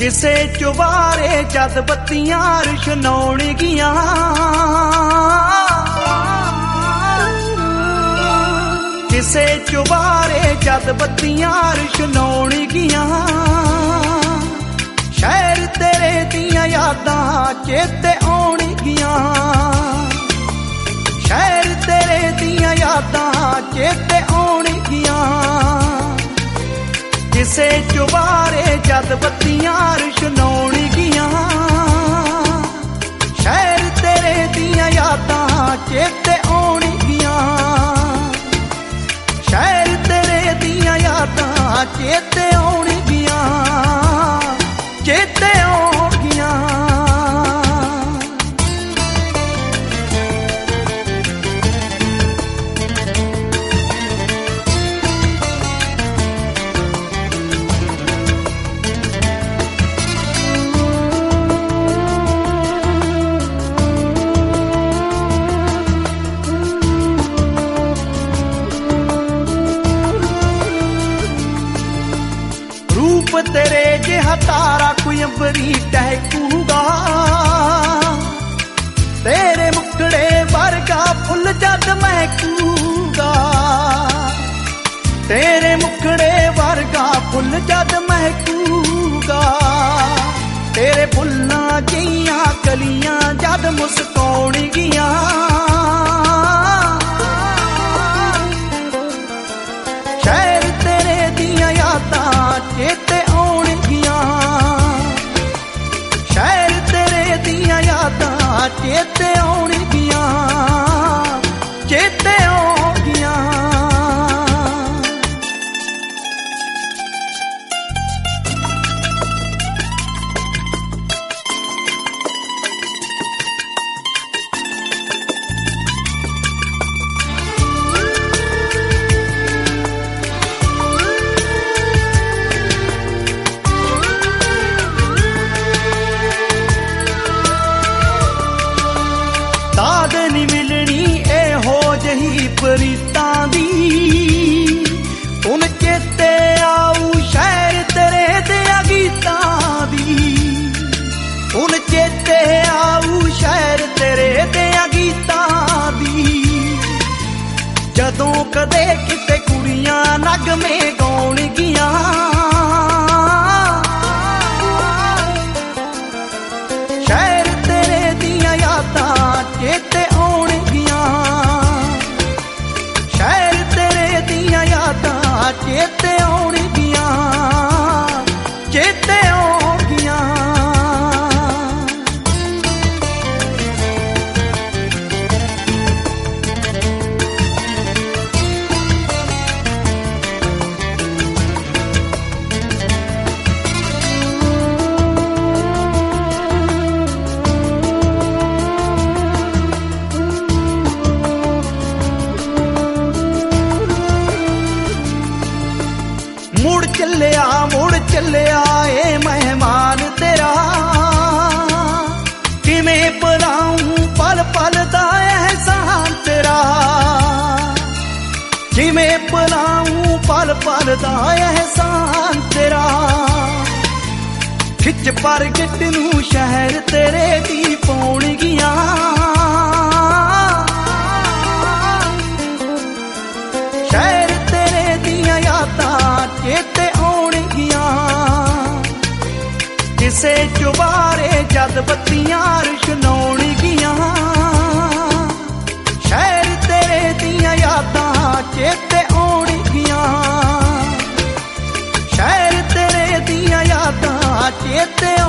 ਕਿਸੇ ਚੁਬਾਰੇ ਜਦ ਬੱਤੀਆਂ ਰੁਸ਼ਨਾਉਣਗੀਆਂ, ਕਿਸੇ ਚੁਬਾਰੇ ਜਦ ਬੱਤੀਆਂ ਰੁਸ਼ਨਾਉਣਗੀਆਂ, ਸ਼ਹਿਰ ਤੇਰੇ ਦੀਆਂ ਯਾਦਾਂ ਚੇਤੇ ਆਉਣਗੀਆਂ, ਸ਼ਹਿਰ ਤੇਰੇ ਦੀਆਂ ਯਾਦਾਂ ਚੇਤੇ ਆਉਣਗੀਆਂ, ਕਿਸੇ ਚੁਬਾਰੇ ਜਦ ਬੱਤੀਆਂ ਰੁਸ਼ਨਾਉਣਗੀਆਂ, ਸ਼ਹਿਰ ਤੇਰੇ ਦੀਆਂ ਯਾਦਾਂ ਚੇਤੇ ਆਉਣਗੀਆਂ, ਸ਼ਹਿਰ ਤੇਰੇ ਦੀਆਂ ਯਾਦਾਂ ਚੇਤੇ ਆਉਣਗੀਆਂ, ਚੇਤੇ ਆਉਣਗੀਆਂ। ਰੂਪ ਤੇਰੇ ਜਿਹਾ ਤਾਰਾ ਕੋਈ ਅੰਬਰੀ ਟਹਿਕੂਗਾ, ਤੇਰੇ ਮੁਖੜੇ ਵਰਗਾ ਫੁੱਲ ਜਦ ਮਹਿਕੂਗਾ, ਤੇਰੇ ਮੁਖੜੇ ਵਰਗਾ ਫੁੱਲ ਜਦ ਮਹਿਕੂਗਾ, ਤੇਰੇ ਫੁੱਲਾਂ ਜਿਹੀਆਂ ਕਲੀਆਂ ਜਦ ਮੁਸਕਾਉਣਗੀਆਂ, ਸ਼ਹਿਰ ਤੇਰੇ ਦੀਆਂ ਯਾਦਾਂ ਚੇਤੇ ਆਉਣਗੀਆਂ, ਸ਼ਹਿਰ ਤੇਰੇ ਦੀਆਂ ਯਾਦਾਂ ਚੇਤੇ ਆਉਣਗੀਆਂ, ਚੇਤੇ ਆਉਣਗੀਆਂ। ਦਾਦ ਨੀ ਮਿਲਣੀ ਇਹੋ ਜਿਹੀ ਪ੍ਰੀਤਾਂ ਦੀ, ਹੁਣ ਚੇਤੇ ਆਊ ਸ਼ਹਿਰ ਤੇਰੇ ਦਿਆਂ ਗੀਤਾਂ ਦੀ, ਹੁਣ ਚੇਤੇ ਆਊ ਸ਼ਹਿਰ ਤੇਰੇ ਦਿਆਂ ਗੀਤਾਂ ਦੀ, ਜਦੋਂ ਕਦੇ ਕਿਤੇ ਕੁੜੀਆਂ ਨਗਮੇ ਗਾਉਣਗੀਆਂ, ਸ਼ਹਿਰ ਤੇਰੇ ਦੀਆਂ ਯਾਦਾਂ ਚੇਤੇ ਆਉਣਗੀਆਂ, ਸ਼ਹਿਰ ਤੇਰੇ ਦੀਆਂ ਯਾਦਾਂ ਚੇਤੇ ਆਉਣਗੀਆਂ, ਚੇਤੇ ਆਉਣਗੀਆਂ। ਮੁੜ ਚੱਲਿਆ ਏ ਮਹਿਮਾਨ ਤੇਰਾ, ਕਿਵੇਂ ਭੁਲਾਊਂ ਪਲ ਪਲ ਦਾ ਅਹਿਸਾਨ ਤੇਰਾ, ਕਿਵੇਂ ਭੁਲਾਊਂ ਪਲ ਪਲ ਦਾ ਅਹਿਸਾਨ ਤੇਰਾ, ਖਿੱਚ ਪ੍ਰਗਟ ਨੂੰ ਸ਼ਹਿਰ ਤੇਰੇ ਦੀ ਪਾਉਣਗੀਆਂ, ਸ਼ਹਿਰ ਤੇਰੇ ਦੀਆਂ ਯਾਦਾਂ ਚੇਤੇ ਆਉਣਗੀਆਂ, ਕਿਸੇ ਚੁਬਾਰੇ ਜਦ ਬੱਤੀਆਂ ਰੁਸ਼ਨਾਉਣਗੀਆਂ, ਸ਼ਹਿਰ ਤੇਰੇ ਦੀਆਂ ਯਾਦਾਂ ਚੇਤੇ ਆਉਣਗੀਆਂ, ਸ਼ਹਿਰ ਤੇਰੇ ਦੀਆਂ ਯਾਦਾਂ ਚੇਤੇ